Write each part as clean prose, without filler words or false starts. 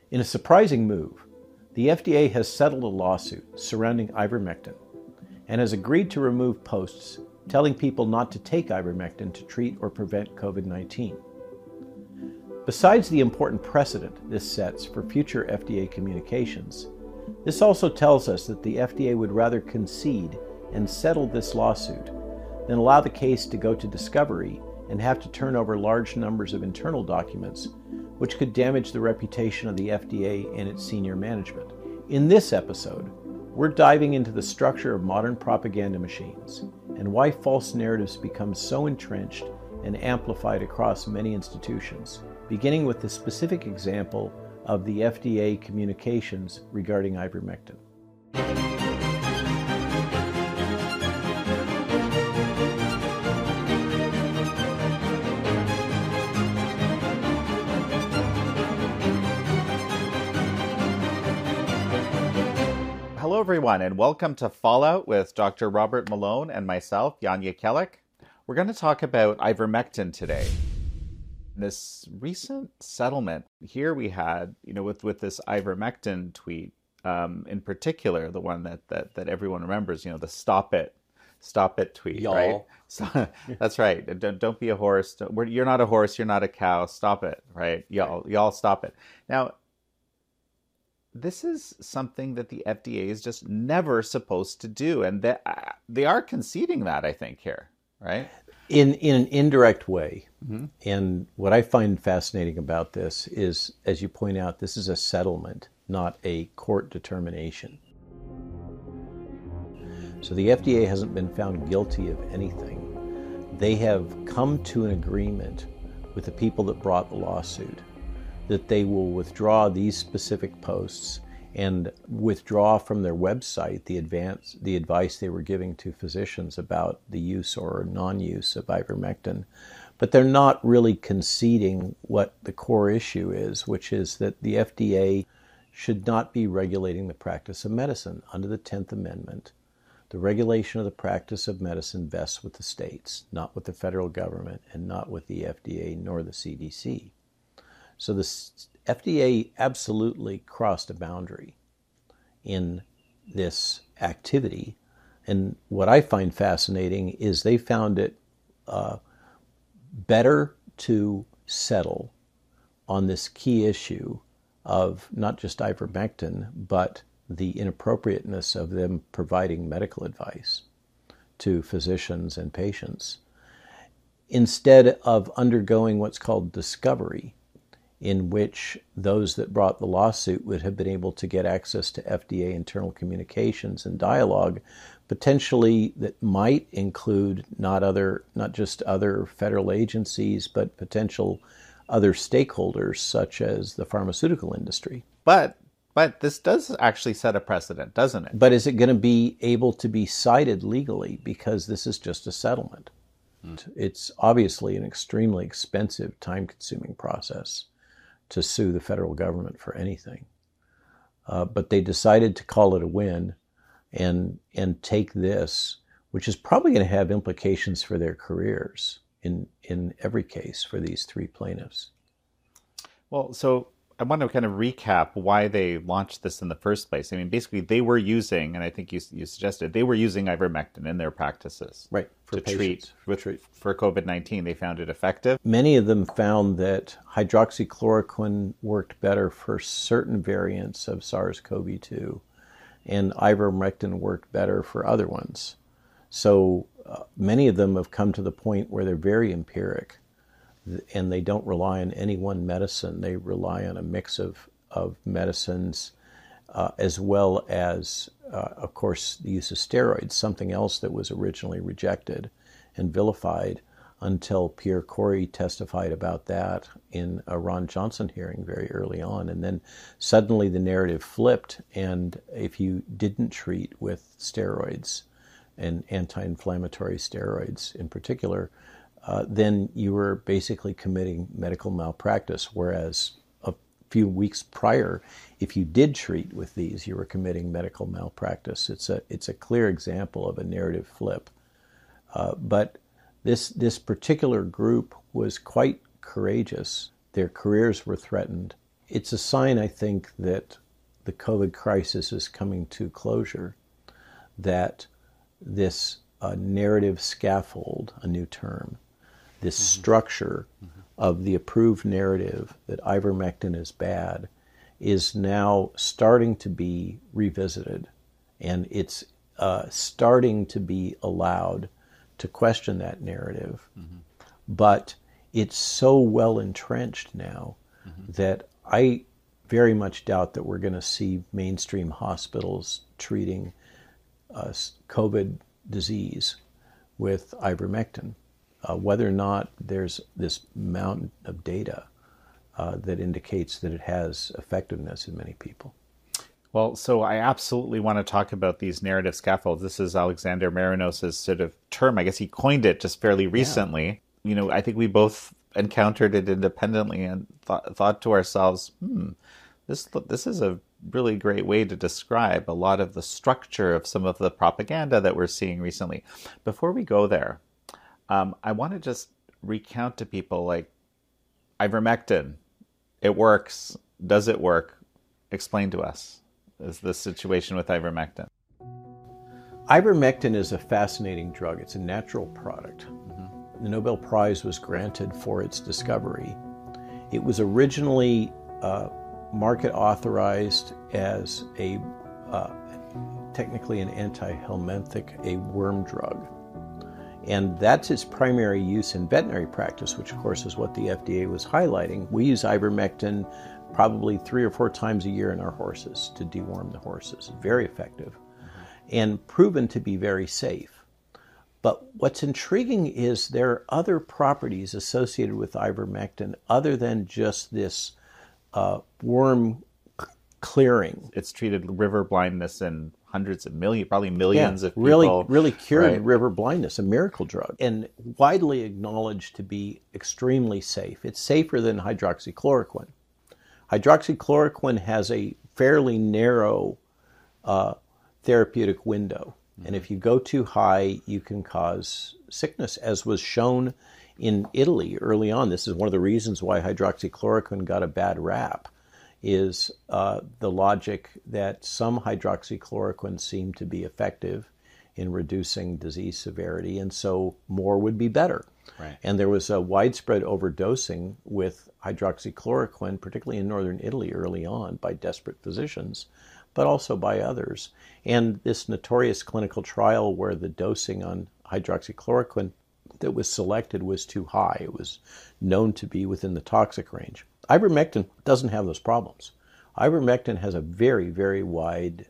In a surprising move, the FDA has settled a lawsuit surrounding ivermectin and has agreed to remove posts telling people not to take ivermectin to treat or prevent COVID-19. Besides the important precedent this sets for future FDA communications, this also tells us that the FDA would rather concede and settle this lawsuit than allow the case to go to discovery and have to turn over large numbers of internal documents, which could damage the reputation of the FDA and its senior management. In this episode, we're diving into the structure of modern propaganda machines and why false narratives become so entrenched and amplified across many institutions, beginning with the specific example of the FDA communications regarding ivermectin. Hello, everyone, and welcome to Fallout with Dr. Robert Malone and myself, Jan Jekielek. We're going to talk about ivermectin today. This recent settlement here we had, with this ivermectin tweet, in particular, the one that everyone remembers, the stop it tweet, Y'all. Right? So, that's right. Don't be a horse. You're not a horse. You're not a cow. Stop it, right? Y'all stop it. Now, this is something that the FDA is just never supposed to do, and they are conceding that, I think, here, right? In an indirect way. Mm-hmm. And what I find fascinating about this is, as you point out, this is a settlement, not a court determination. So the FDA hasn't been found guilty of anything. They have come to an agreement with the people that brought the lawsuit that they will withdraw these specific posts and withdraw from their website the advice they were giving to physicians about the use or non-use of ivermectin. But they're not really conceding what the core issue is, which is that the FDA should not be regulating the practice of medicine. Under the 10th Amendment, the regulation of the practice of medicine vests with the states, not with the federal government and not with the FDA nor the CDC. So the FDA absolutely crossed a boundary in this activity. And what I find fascinating is they found it better to settle on this key issue of not just ivermectin, but the inappropriateness of them providing medical advice to physicians and patients, instead of undergoing what's called discovery, in which those that brought the lawsuit would have been able to get access to FDA internal communications and dialogue, potentially that might include not just other federal agencies, but potential other stakeholders such as the pharmaceutical industry. But this does actually set a precedent, doesn't it? But is it going to be able to be cited legally, because this is just a settlement? It's obviously an extremely expensive, time-consuming process to sue the federal government for anything. But they decided to call it a win and take this, which is probably going to have implications for their careers in every case for these three plaintiffs. Well, so I want to kind of recap why they launched this in the first place. I mean, basically, they were using, and I think you suggested, they were using ivermectin in their practices. Right. To treat for COVID-19. They found it effective. Many of them found that hydroxychloroquine worked better for certain variants of SARS-CoV-2, and ivermectin worked better for other ones. So many of them have come to the point where they're very empiric, and they don't rely on any one medicine. They rely on a mix of medicines, as well as, of course, the use of steroids, something else that was originally rejected and vilified until Pierre Corey testified about that in a Ron Johnson hearing very early on. And then suddenly the narrative flipped, and if you didn't treat with steroids and anti-inflammatory steroids in particular, then you were basically committing medical malpractice, whereas a few weeks prior, if you did treat with these, you were committing medical malpractice. It's a clear example of a narrative flip. But this particular group was quite courageous. Their careers were threatened, it's a sign, I think, that the COVID crisis is coming to closure, that this narrative scaffold, a new term, this structure of the approved narrative that ivermectin is bad is now starting to be revisited, and it's starting to be allowed to question that narrative. But it's so well entrenched now that I very much doubt that we're going to see mainstream hospitals treating COVID disease with ivermectin, whether or not there's this mountain of data that indicates that it has effectiveness in many people. Well, so I absolutely want to talk about these narrative scaffolds. This is Alexander Marinos' sort of term. I guess he coined it just fairly recently. You know, I think we both encountered it independently and thought to ourselves, this is a really great way to describe a lot of the structure of some of the propaganda that we're seeing recently. Before we go there, I want to just recount to people, like, ivermectin, it works. Does it work? Explain to us is the situation with ivermectin. Ivermectin is a fascinating drug. It's a natural product. The Nobel Prize was granted for its discovery. It was originally market authorized as a technically an antihelminthic, a worm drug. And that's its primary use in veterinary practice, which of course is what the FDA was highlighting. We use ivermectin probably 3 or 4 times a year in our horses to deworm the horses. Very effective and proven to be very safe. But what's intriguing is there are other properties associated with ivermectin other than just this worm clearing. It's treated river blindness in hundreds of millions, probably millions of people. Really cured river blindness, a miracle drug, and widely acknowledged to be extremely safe. It's safer than hydroxychloroquine. Hydroxychloroquine has a fairly narrow therapeutic window. And if you go too high, you can cause sickness, as was shown in Italy early on. This is one of the reasons why hydroxychloroquine got a bad rap, is the logic that some hydroxychloroquine seemed to be effective in reducing disease severity, and so more would be better. Right. And there was a widespread overdosing with hydroxychloroquine, particularly in northern Italy early on, by desperate physicians, but also by others. And this notorious clinical trial where the dosing on hydroxychloroquine that was selected was too high. It was known to be within the toxic range. Ivermectin doesn't have those problems. Ivermectin has a very, very wide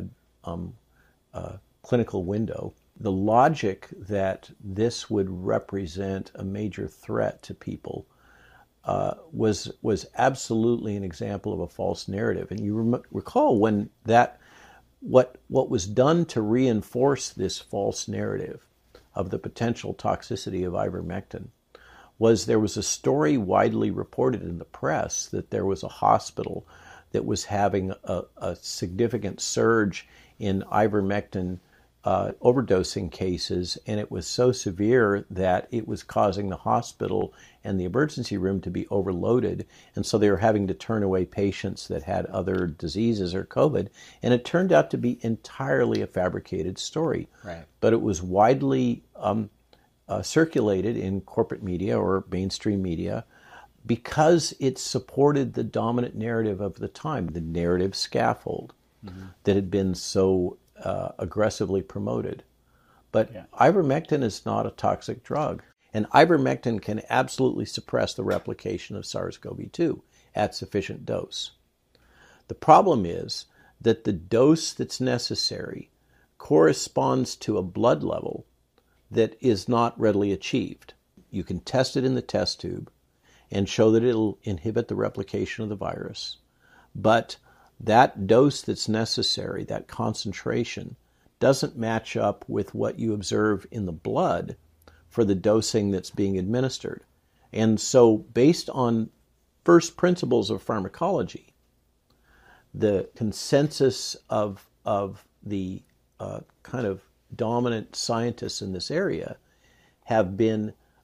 clinical window. The logic that this would represent a major threat to people was absolutely an example of a false narrative. And you recall when what was done to reinforce this false narrative of the potential toxicity of ivermectin was there was a story widely reported in the press that there was a hospital that was having a significant surge in ivermectin overdosing cases, and it was so severe that it was causing the hospital and the emergency room to be overloaded, and so they were having to turn away patients that had other diseases or COVID, and it turned out to be entirely a fabricated story. Right. But it was widely circulated in corporate media or mainstream media because it supported the dominant narrative of the time, the narrative scaffold that had been so aggressively promoted. But ivermectin is not a toxic drug. And ivermectin can absolutely suppress the replication of SARS-CoV-2 at sufficient dose. The problem is that the dose that's necessary corresponds to a blood level that is not readily achieved. You can test it in the test tube and show that it'll inhibit the replication of the virus. But that dose that's necessary, that concentration, doesn't match up with what you observe in the blood for the dosing that's being administered. And so based on first principles of pharmacology, the consensus of the kind of dominant scientists in this area have been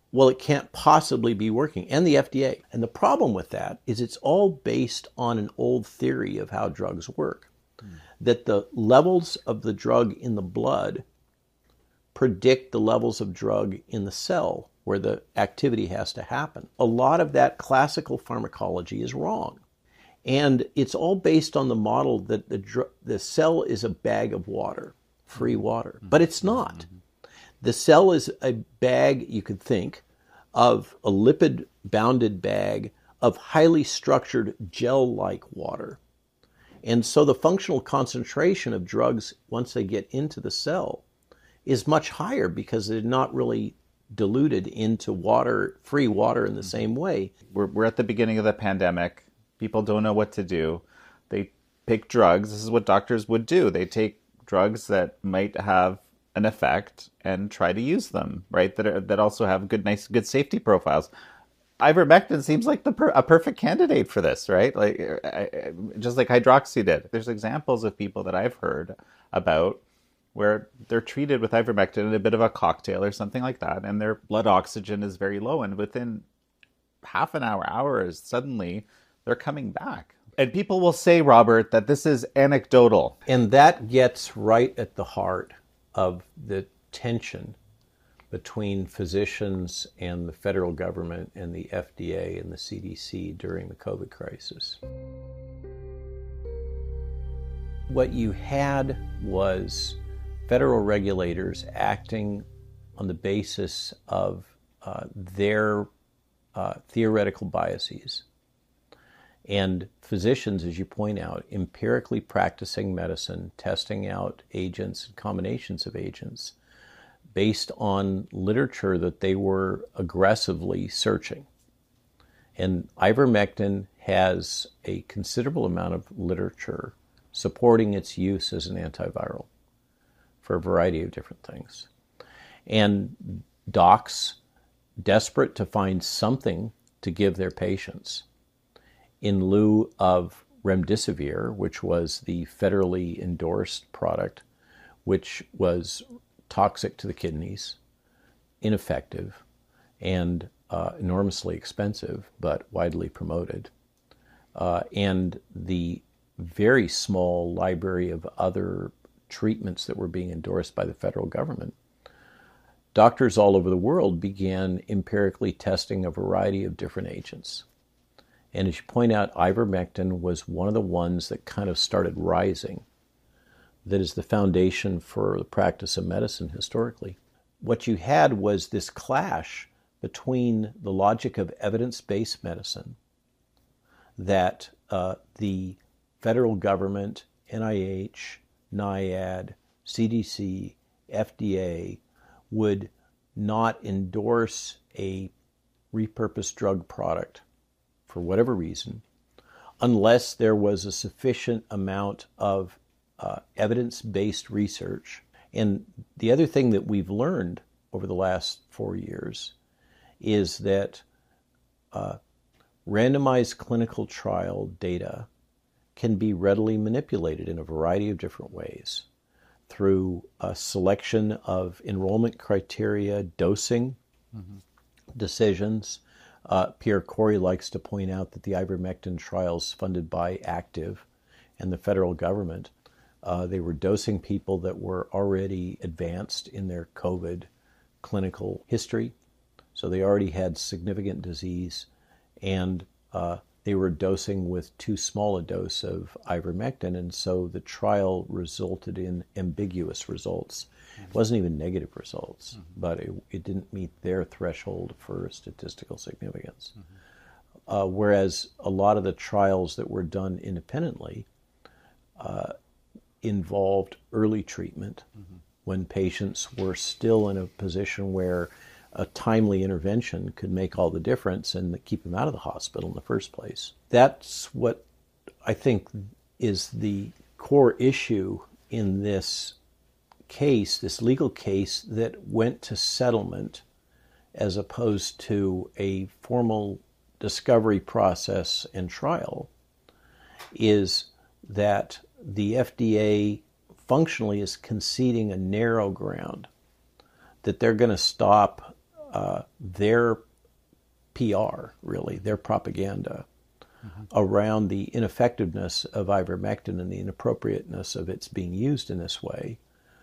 well, it can't possibly be working, and the FDA. And the problem with that is it's all based on an old theory of how drugs work, that the levels of the drug in the blood predict the levels of drug in the cell where the activity has to happen. A lot of that classical pharmacology is wrong. And it's all based on the model that the cell is a bag of water, free water. But it's not. The cell is a bag, you could think, of a lipid-bounded bag of highly structured gel-like water. And so the functional concentration of drugs, once they get into the cell, is much higher because they're not really diluted into water, free water in the same way. We're at the beginning of the pandemic. People don't know what to do. They pick drugs. This is what doctors would do. They take drugs that might have an effect and try to use them, right? That also have good safety profiles. Ivermectin seems like a perfect candidate for this, right? Like just like hydroxy did. There's examples of people that I've heard about where they're treated with ivermectin in a bit of a cocktail or something like that, and their blood oxygen is very low, and within half an hour, hours, suddenly they're coming back. And people will say, Robert, that this is anecdotal. And that gets right at the heart of the tension between physicians and the federal government and the FDA and the CDC during the COVID crisis. What you had was federal regulators acting on the basis of their theoretical biases, and physicians, as you point out, empirically practicing medicine, testing out agents and combinations of agents based on literature that they were aggressively searching. And ivermectin has a considerable amount of literature supporting its use as an antiviral for a variety of different things. And docs, desperate to find something to give their patients in lieu of remdesivir, which was the federally endorsed product, which was toxic to the kidneys, ineffective, and enormously expensive, but widely promoted. And the very small library of other treatments that were being endorsed by the federal government, doctors all over the world began empirically testing a variety of different agents. And as you point out, ivermectin was one of the ones that kind of started rising. That is the foundation for the practice of medicine historically. What you had was this clash between the logic of evidence-based medicine that the federal government, NIH, NIAID, CDC, FDA would not endorse a repurposed drug product for whatever reason, unless there was a sufficient amount of evidence-based research. And the other thing that we've learned over the last 4 years is that randomized clinical trial data can be readily manipulated in a variety of different ways through a selection of enrollment criteria, dosing decisions. Pierre Corey likes to point out that the ivermectin trials funded by Active and the federal government, they were dosing people that were already advanced in their COVID clinical history. So they already had significant disease, and they were dosing with too small a dose of ivermectin, and so the trial resulted in ambiguous results. It wasn't even negative results, but it didn't meet their threshold for statistical significance. Whereas a lot of the trials that were done independently involved early treatment when patients were still in a position where a timely intervention could make all the difference and keep them out of the hospital in the first place. That's what I think is the core issue in this case, this legal case that went to settlement as opposed to a formal discovery process and trial, is that the FDA functionally is conceding a narrow ground, that they're going to stop their PR, really, their propaganda around the ineffectiveness of ivermectin and the inappropriateness of its being used in this way.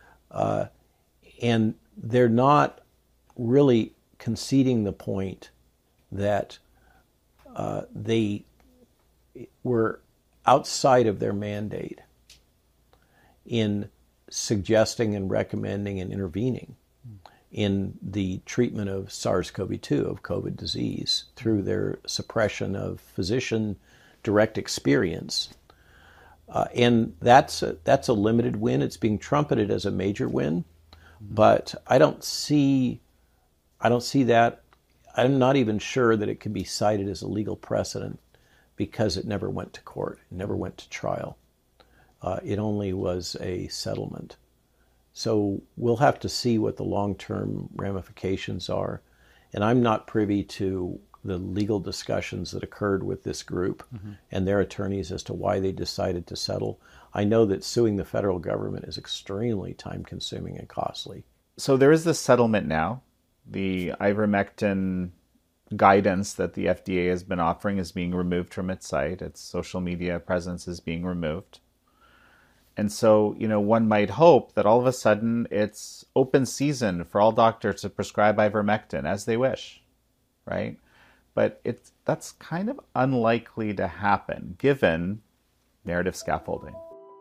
And they're not really conceding the point that they were outside of their mandate in suggesting and recommending and intervening in the treatment of SARS-CoV-2, of COVID disease, through their suppression of physician direct experience. And that's a limited win. It's being trumpeted as a major win, but I don't see that. I'm not even sure that it can be cited as a legal precedent because it never went to court. It never went to trial. It only was a settlement. So we'll have to see what the long-term ramifications are. And I'm not privy to the legal discussions that occurred with this group and their attorneys as to why they decided to settle. I know that suing the federal government is extremely time-consuming and costly. So there is this settlement now. The ivermectin guidance that the FDA has been offering is being removed from its site. Its social media presence is being removed. And so, one might hope that all of a sudden it's open season for all doctors to prescribe ivermectin as they wish, right? But that's kind of unlikely to happen given narrative scaffolding.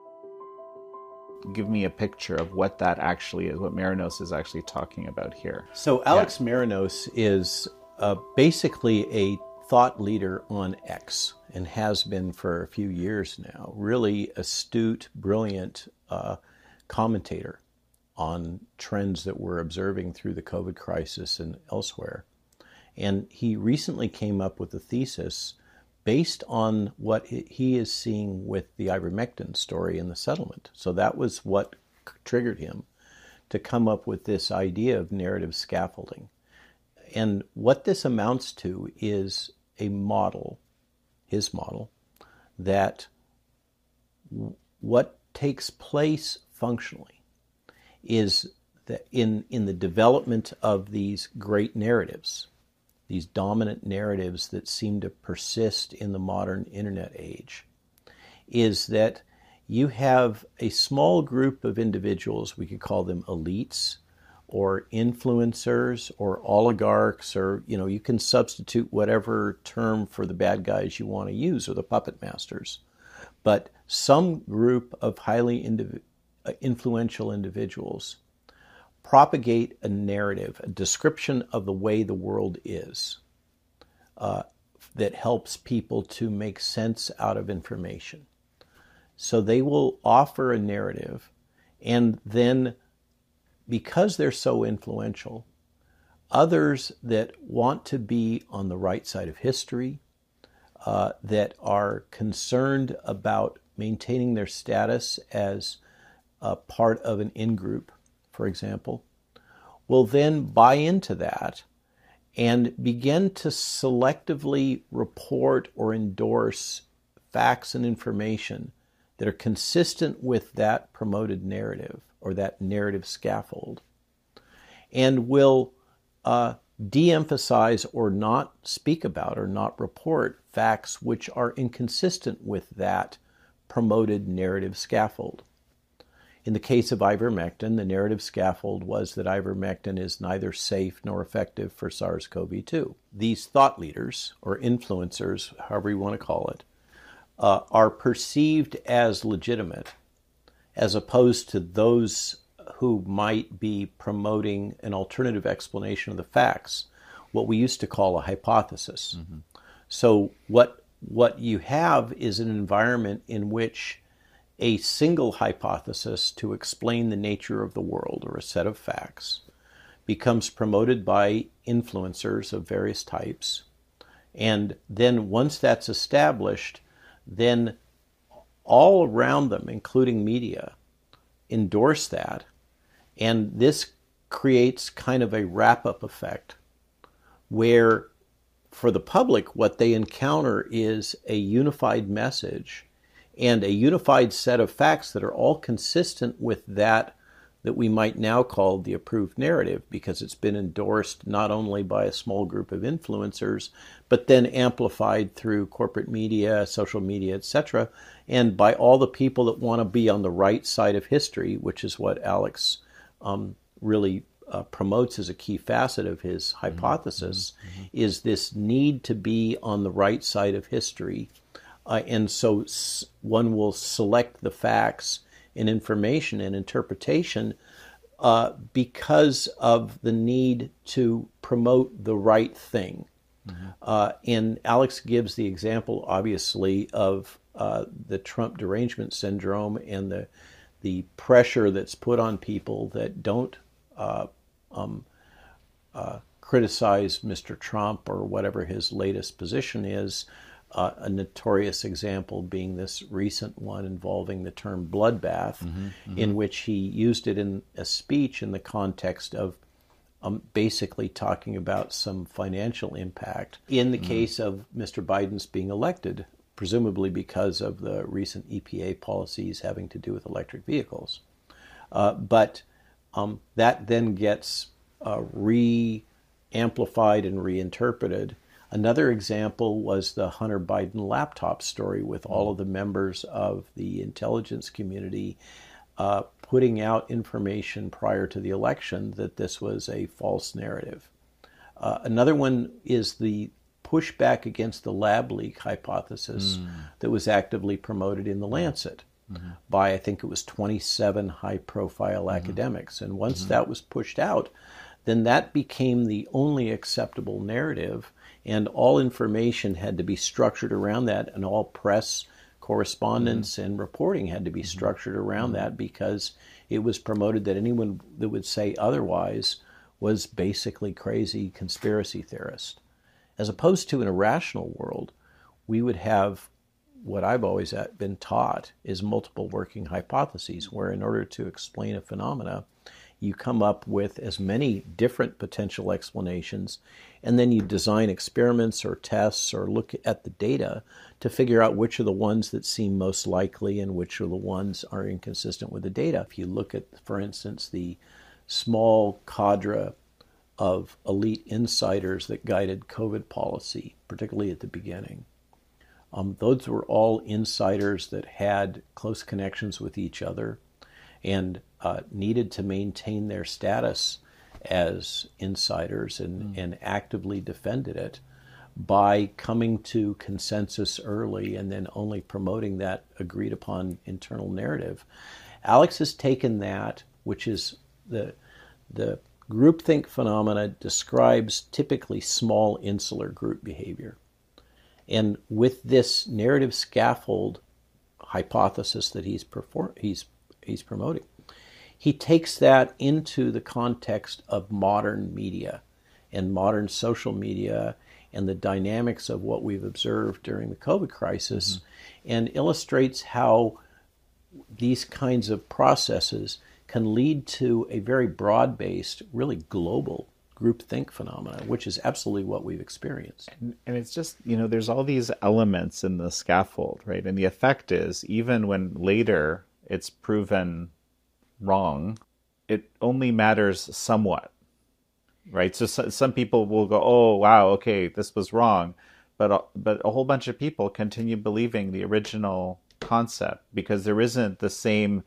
Give me a picture of what that actually is, what Marinos is actually talking about here. So Alex Marinos is basically a thought leader on X and has been for a few years now. Really astute, brilliant commentator on trends that we're observing through the COVID crisis and elsewhere. And he recently came up with a thesis based on what he is seeing with the ivermectin story in the settlement. So that was what triggered him to come up with this idea of narrative scaffolding. And what this amounts to is a model, his model, that what takes place functionally is that in the development of these great narratives, these dominant narratives that seem to persist in the modern internet age, is that you have a small group of individuals, we could call them elites, or influencers, or oligarchs, or, you can substitute whatever term for the bad guys you want to use, or the puppet masters. But some group of highly influential individuals propagate a narrative, a description of the way the world is, that helps people to make sense out of information. So they will offer a narrative, and then because they're so influential, others that want to be on the right side of history, that are concerned about maintaining their status as a part of an in-group, for example, will then buy into that and begin to selectively report or endorse facts and information that are consistent with that promoted narrative or that narrative scaffold, and will de-emphasize or not speak about or not report facts which are inconsistent with that promoted narrative scaffold. In the case of ivermectin, the narrative scaffold was that ivermectin is neither safe nor effective for SARS-CoV-2. These thought leaders, or influencers, however you want to call it, are perceived as legitimate, as opposed to those who might be promoting an alternative explanation of the facts, what we used to call a hypothesis. Mm-hmm. So what you have is an environment in which a single hypothesis to explain the nature of the world or a set of facts becomes promoted by influencers of various types. And then once that's established, then all around them, including media, endorse that. And this creates kind of a wrap-up effect where for the public, what they encounter is a unified message and a unified set of facts that are all consistent with that that we might now call the approved narrative, because it's been endorsed not only by a small group of influencers, but then amplified through corporate media, social media, etc., and by all the people that want to be on the right side of history, which is what Alex really promotes as a key facet of his hypothesis, is this need to be on the right side of history. And so one will select the facts and information and interpretation because of the need to promote the right thing. And Alex gives the example, obviously, of the Trump derangement syndrome and the pressure that's put on people that don't criticize Mr. Trump or whatever his latest position is. A notorious example being this recent one involving the term bloodbath, in which he used it in a speech in the context of basically talking about some financial impact in the case of Mr. Biden's being elected, presumably because of the recent EPA policies having to do with electric vehicles. But that then gets re-amplified and reinterpreted. Another example was the Hunter Biden laptop story, with all of the members of the intelligence community putting out information prior to the election that this was a false narrative. Another one is the pushback against the lab leak hypothesis that was actively promoted in The Lancet by, I think it was 27 high-profile academics. And once that was pushed out, then that became the only acceptable narrative, and all information had to be structured around that, and all press correspondence and reporting had to be structured around that, because it was promoted that anyone that would say otherwise was basically crazy conspiracy theorist. As opposed to in a rational world, we would have what I've always been taught is multiple working hypotheses, where in order to explain a phenomena, you come up with as many different potential explanations, and then you design experiments or tests or look at the data to figure out which are the ones that seem most likely and which are the ones are inconsistent with the data. If you look at, for instance, the small cadre of elite insiders that guided COVID policy, particularly at the beginning, those were all insiders that had close connections with each other and needed to maintain their status as insiders and actively defended it by coming to consensus early and then only promoting that agreed upon internal narrative. Alex has taken that, which is the groupthink phenomena describes typically small insular group behavior. And with this narrative scaffold hypothesis that he's promoting, he takes that into the context of modern media and modern social media and the dynamics of what we've observed during the COVID crisis, and illustrates how these kinds of processes can lead to a very broad-based, really global groupthink phenomena, which is absolutely what we've experienced. And it's just, there's all these elements in the scaffold, right? And the effect is, even when later it's proven wrong, it only matters somewhat, right? So some people will go, oh, wow, okay, this was wrong. But a whole bunch of people continue believing the original concept because there isn't the same,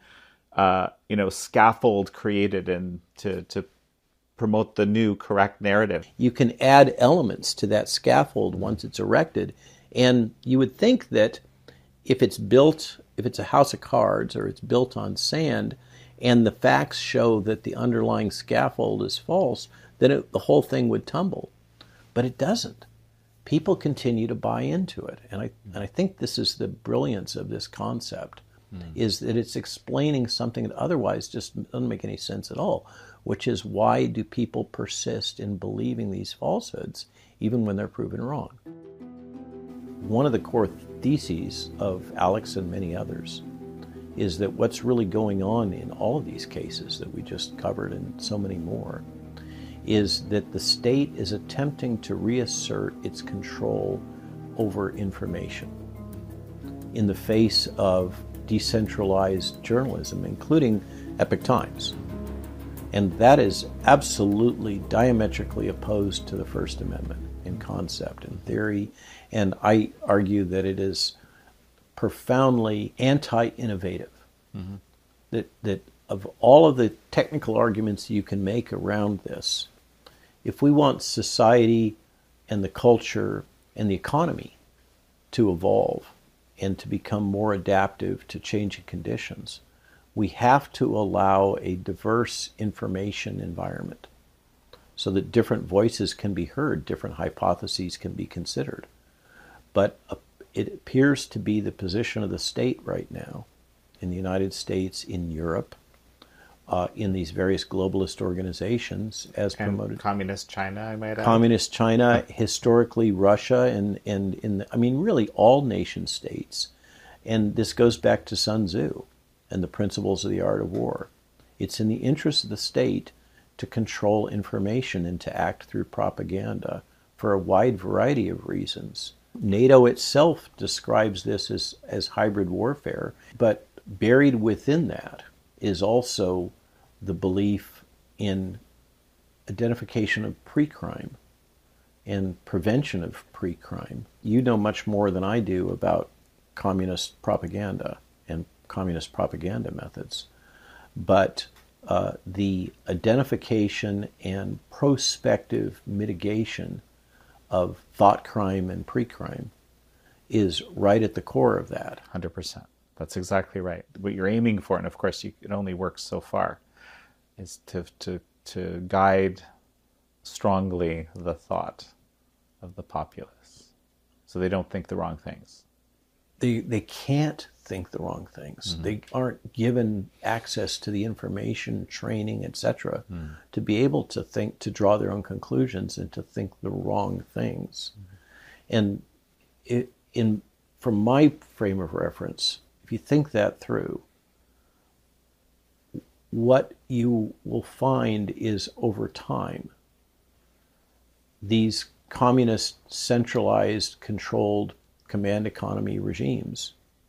scaffold created to promote the new correct narrative. You can add elements to that scaffold once it's erected. And you would think that if it's a house of cards or it's built on sand, and the facts show that the underlying scaffold is false, then the whole thing would tumble. But it doesn't. People continue to buy into it. And I think this is the brilliance of this concept, is that it's explaining something that otherwise just doesn't make any sense at all, which is, why do people persist in believing these falsehoods even when they're proven wrong? One of the core theses of Alex and many others is that what's really going on in all of these cases that we just covered and so many more is that the state is attempting to reassert its control over information in the face of decentralized journalism, including Epoch Times. And that is absolutely diametrically opposed to the First Amendment in concept and theory. And I argue that it is profoundly anti-innovative. Mm-hmm. That of all of the technical arguments you can make around this, if we want society and the culture and the economy to evolve and to become more adaptive to changing conditions, we have to allow a diverse information environment so that different voices can be heard, different hypotheses can be considered. But it appears to be the position of the state right now in the United States, in Europe, in these various globalist organizations, as and promoted. Communist China, I might add. Communist China, historically Russia, and really all nation states. And this goes back to Sun Tzu and the principles of the art of war. It's in the interest of the state to control information and to act through propaganda for a wide variety of reasons. NATO itself describes this as hybrid warfare, but buried within that is also the belief in identification of pre-crime and prevention of pre-crime. You know much more than I do about communist propaganda and communist propaganda methods, but the identification and prospective mitigation of thought crime and pre-crime is right at the core of that. 100%. That's exactly right. What you're aiming for, and of course it only works so far, is to guide strongly the thought of the populace so they don't think the wrong things. They can't think the wrong things. Mm-hmm. They aren't given access to the information, training, etc., to be able to think, to draw their own conclusions and to think the wrong things. Mm-hmm. And from my frame of reference, if you think that through, what you will find is over time, these communist, centralized, controlled command economy regimes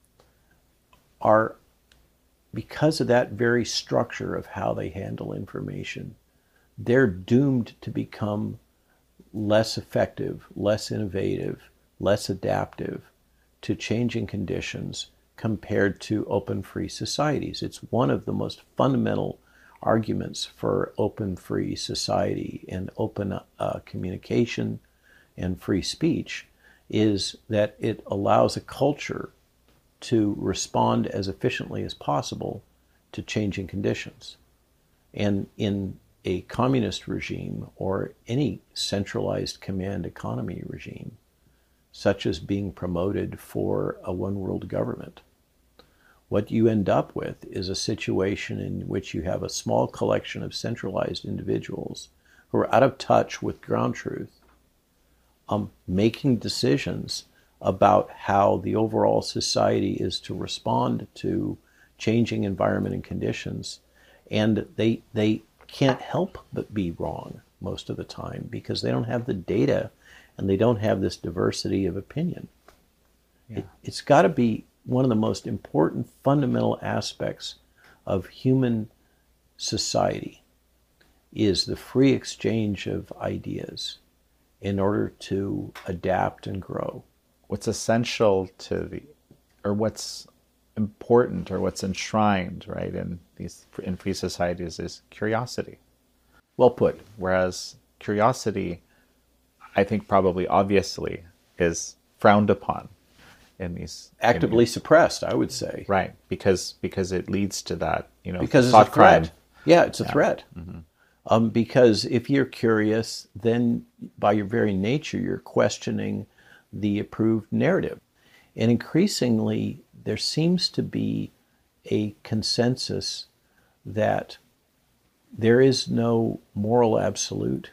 are, because of that very structure of how they handle information, they're doomed to become less effective, less innovative, less adaptive to changing conditions compared to open, free societies. It's one of the most fundamental arguments for open, free society and open communication and free speech is that it allows a culture to respond as efficiently as possible to changing conditions. And in a communist regime or any centralized command economy regime, such as being promoted for a one-world government, what you end up with is a situation in which you have a small collection of centralized individuals who are out of touch with ground truth, making decisions about how the overall society is to respond to changing environment and conditions. And they can't help but be wrong most of the time because they don't have the data and they don't have this diversity of opinion. Yeah. It's got to be one of the most important fundamental aspects of human society is the free exchange of ideas in order to adapt and grow. What's essential or what's important or what's enshrined, right, in free societies is curiosity. Well put. Whereas curiosity, I think probably obviously, is frowned upon in these actively suppressed, I would say. Right, because it leads to that, because thought it's a threat. crime. Yeah, it's a threat. Mm-hmm. Because if you're curious, then by your very nature, you're questioning the approved narrative. And increasingly, there seems to be a consensus that there is no moral absolute,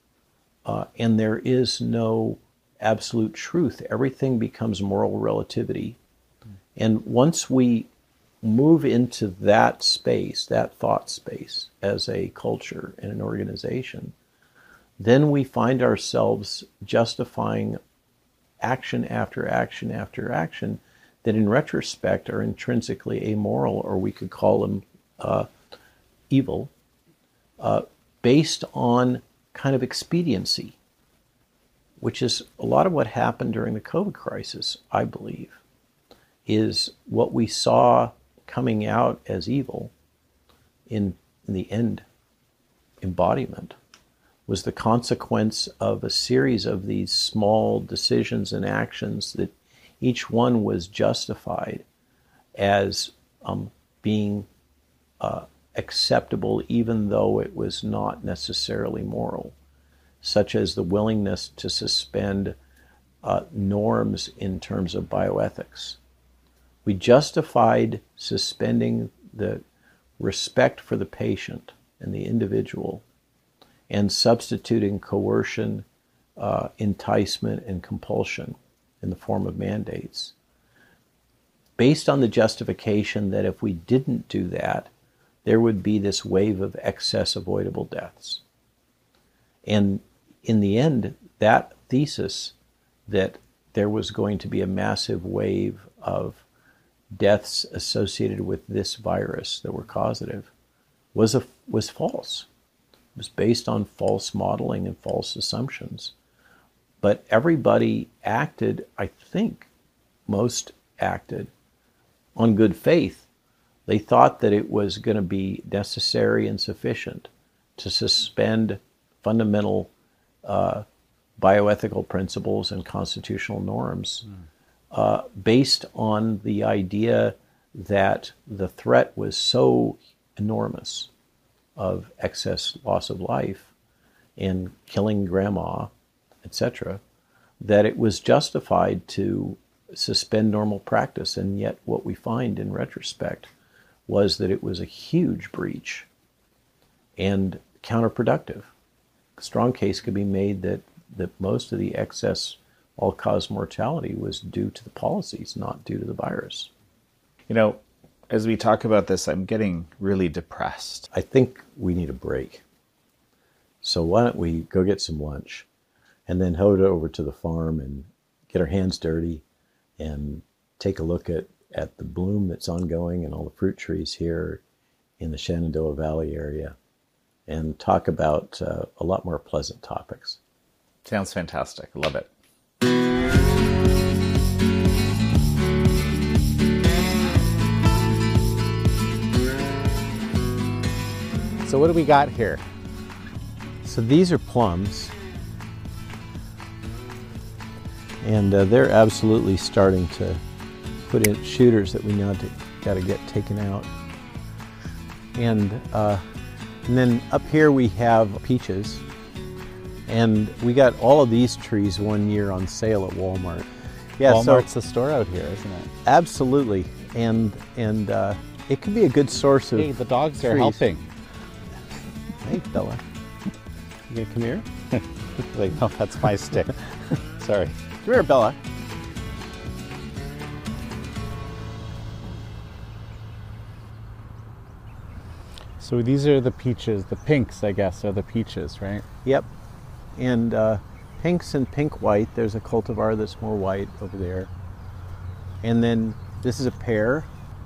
and there is no absolute truth. Everything becomes moral relativity. And once we move into that space, that thought space, as a culture and an organization, then we find ourselves justifying action after action after action that in retrospect are intrinsically amoral, or we could call them evil, based on kind of expediency, which is a lot of what happened during the COVID crisis, I believe, is what we saw coming out as evil in the end embodiment was the consequence of a series of these small decisions and actions that each one was justified as being acceptable, even though it was not necessarily moral, such as the willingness to suspend norms in terms of bioethics. We justified suspending the respect for the patient and the individual and substituting coercion, enticement, and compulsion in the form of mandates, based on the justification that if we didn't do that, there would be this wave of excess avoidable deaths. And in the end, that thesis that there was going to be a massive wave of deaths associated with this virus that were causative was false. It was based on false modeling and false assumptions. But everybody acted, I think most acted, on good faith. They thought that it was going to be necessary and sufficient to suspend fundamental bioethical principles and constitutional norms based on the idea that the threat was so enormous of excess loss of life and killing grandma, etc., that it was justified to suspend normal practice. And yet what we find in retrospect was that it was a huge breach and counterproductive. A strong case could be made that most of the excess all-cause mortality was due to the policies, not due to the virus. You know, as we talk about this, I'm getting really depressed. I think we need a break. So why don't we go get some lunch and then head over to the farm and get our hands dirty and take a look at the bloom that's ongoing and all the fruit trees here in the Shenandoah Valley area and talk about a lot more pleasant topics. Sounds fantastic. Love it. So what do we got here? So these are plums, and they're absolutely starting to put in shooters that we now got to get taken out. And then up here we have peaches, and we got all of these trees one year on sale at Walmart. Yeah, Walmart's the store out here, isn't it? Absolutely, and it could be a good source of. Hey, the dogs are trees. helping. Hey, Bella, you gonna come here? Like, no, that's my stick. Sorry. Come here, Bella. So these are the peaches, the pinks, I guess, are the peaches, right? Yep. And pinks and pink white. There's a cultivar that's more white over there. And then this is a pear.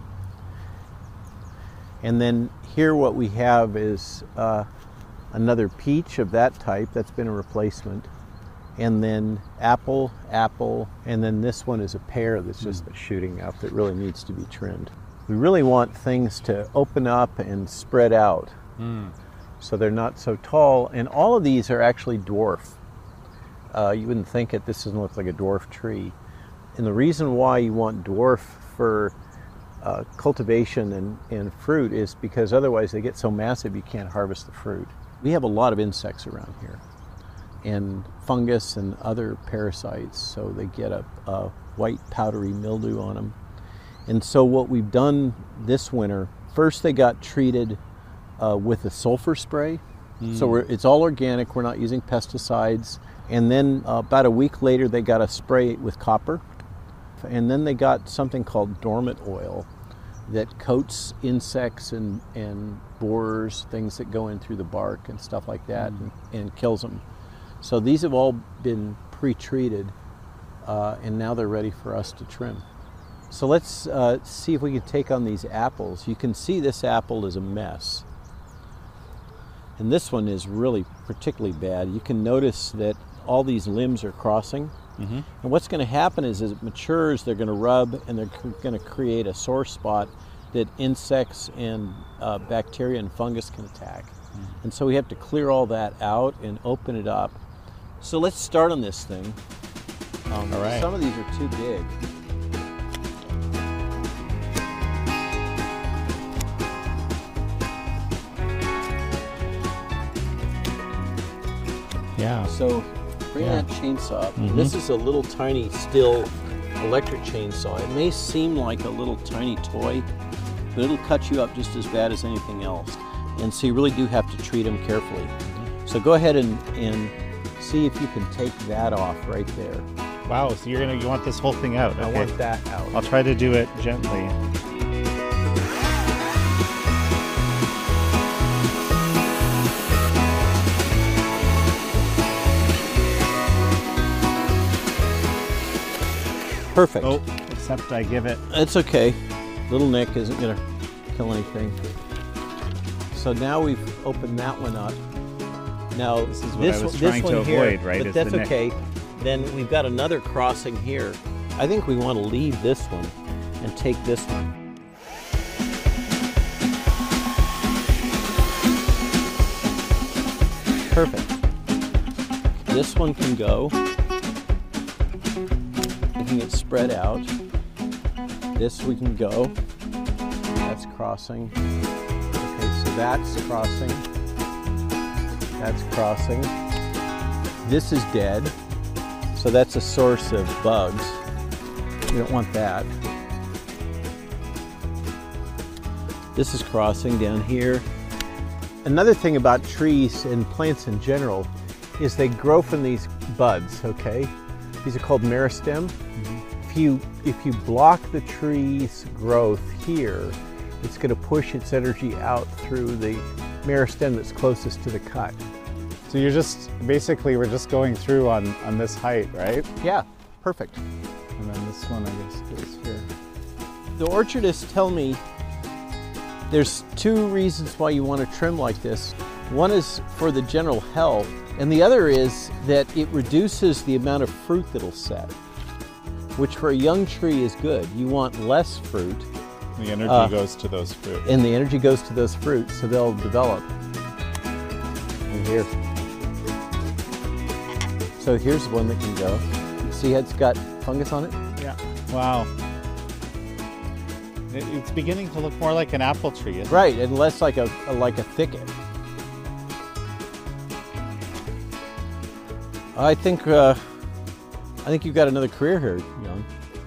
And then here what we have is another peach of that type. That's been a replacement. And then apple, and then this one is a pear that's just shooting up that really needs to be trimmed. We really want things to open up and spread out so they're not so tall. And all of these are actually dwarf. You wouldn't think it. This doesn't look like a dwarf tree. And the reason why you want dwarf for cultivation and fruit is because otherwise they get so massive you can't harvest the fruit. We have a lot of insects around here, and fungus and other parasites, so they get a white powdery mildew on them. And so what we've done this winter, first they got treated with a sulfur spray. So it's all organic, we're not using pesticides. And then about a week later they got a spray with copper. And then they got something called dormant oil that coats insects and borers, things that go in through the bark and stuff like that, and kills them. So these have all been pre-treated, and now they're ready for us to trim. So let's see if we can take on these apples. You can see this apple is a mess. And this one is really particularly bad. You can notice that all these limbs are crossing. And what's going to happen is as it matures, they're going to rub and they're going to create a sore spot that insects and bacteria and fungus can attack. And so we have to clear all that out and open it up. So let's start on this thing. All right. Some of these are too big. Yeah. So bring that chainsaw up. This is a little tiny Stihl electric chainsaw. It may seem like a little tiny toy, but it'll cut you up just as bad as anything else. And so you really do have to treat them carefully. So go ahead and see if you can take that off right there. Wow, so you want this whole thing out. I want that out. I'll try to do it gently. Perfect. Oh, except I give it. It's okay. Little nick isn't going to kill anything. So now we've opened that one up. Now This is what I was trying to avoid, right? But is that's the nick. okay. Then we've got another crossing here. I think we want to leave this one and take this one. Perfect. This one can go. Making it spread out. This we can go. That's crossing. Okay, so that's crossing. That's crossing. This is dead. So that's a source of bugs. You don't want that. This is crossing down here. Another thing about trees and plants in general is they grow from these buds, okay? These are called meristem. If you block the tree's growth here, it's going to push its energy out through the meristem that's closest to the cut. So we're just going through on this height, right? Yeah, perfect. And then this one, I guess, goes here. The orchardists tell me there's two reasons why you want to trim like this. One is for the general health, and the other is that it reduces the amount of fruit that'll set, which for a young tree is good. You want less fruit. The energy goes to those fruit. And the energy goes to those fruits, so they'll develop. And here. So here's one that can go. You see it's got fungus on it? Yeah. Wow. It's beginning to look more like an apple tree, isn't it? Right, and less like a thicket. I think you've got another career here, Young.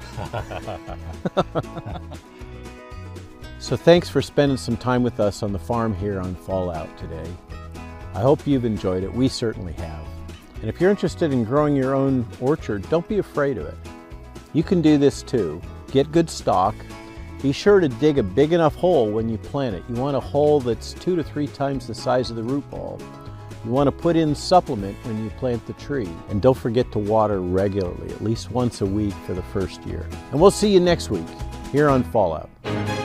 So thanks for spending some time with us on the farm here on Fallout today. I hope you've enjoyed it. We certainly have. And if you're interested in growing your own orchard, don't be afraid of it. You can do this too. Get good stock. Be sure to dig a big enough hole when you plant it. You want a hole that's 2 to 3 times the size of the root ball. You want to put in supplement when you plant the tree. And don't forget to water regularly, at least once a week for the first year. And we'll see you next week here on Fallout.